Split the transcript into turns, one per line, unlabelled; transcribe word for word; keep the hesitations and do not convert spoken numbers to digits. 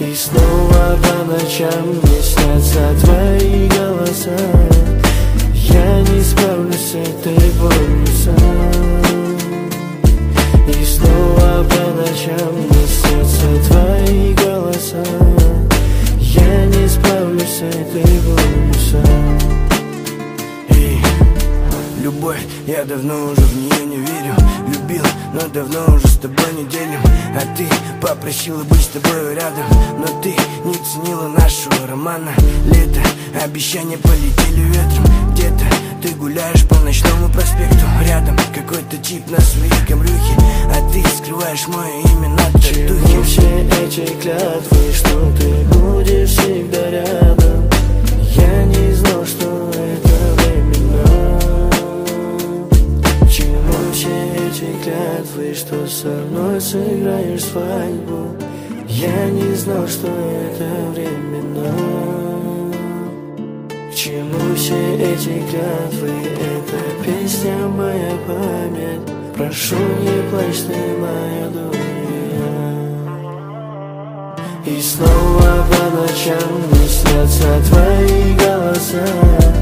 И снова по ночам мне снятся твои голоса. Я не справлюсь с этой болью сам. И снова по ночам мне снятся твои голоса. Я не справлюсь с этой болью сам. Эй, любовь, я давно уже в нее не верю. Любил, но давно уже с тобой не делим. А ты попросила быть с тобой рядом, но ты не ценила нашего романа. Лето, обещания полетели ветром. Где-то ты гуляешь по ночному проспекту. Рядом какой-то тип на своей камрюхе, а ты скрываешь мое имя на татухе. Чему все эти клятвы, что ты будешь всегда рядом? Я не знал, что это временно. Чему все эти клятвы, что со мной сыграешь свадьбу? Я не знал, что это временно. К чему все эти клятвы? Это песня моя память. Прошу, не плачь ты, моя дуня. И снова по ночам мне снятся твои голоса.